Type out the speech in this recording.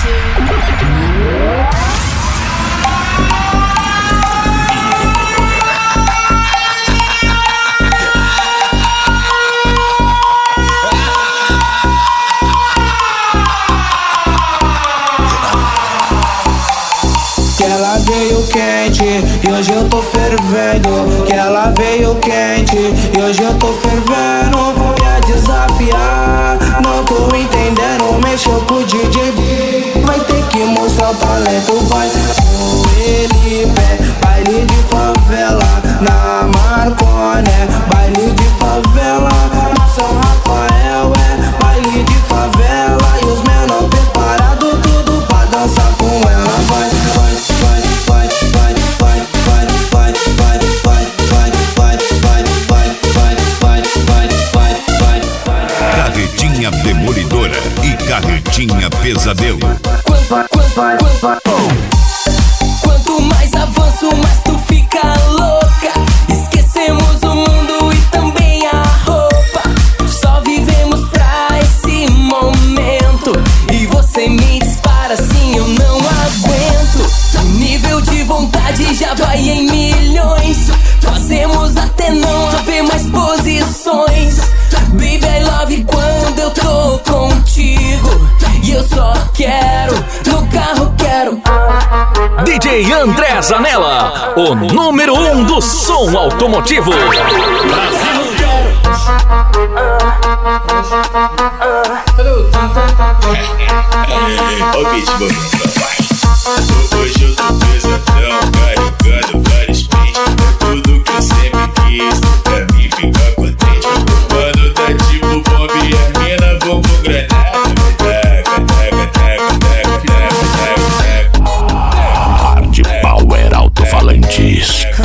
Que ela veio quente e hoje eu tô fervendo. Que ela veio quente e hoje eu tô fervendo. Quer desafiar, não tô entendendo. Mexeu com o DJ, vai ter que mostrar o talento. Vai com ele, pé, baile de favela. Na Marconé, baile de favela. Na São Rafael é baile de favela. E os menor preparado tudo pra dançar com ela. Vai, vai. Carretinha Demolidora e Carretinha Pesadelo. Quanto mais avanço, mais tu fica louca. Esquecemos o mundo e também a roupa. Só vivemos pra esse momento. E você me dispara assim, eu não aguento. O nível de vontade já vai em milhões. Fazemos até não haver mais posições. Baby, I love quando eu tô contigo. E eu só quero, no carro quero. DJ André Zanella, o número 1 do som automotivo. Ó o beat, mano. Hoje eu tô pesadão, carregando vários pentes. É tudo que eu sempre quis, pra mim ficar contente. Mano, tá tipo bomba e a mina bomba granada. Hard Power Alto-Falantes.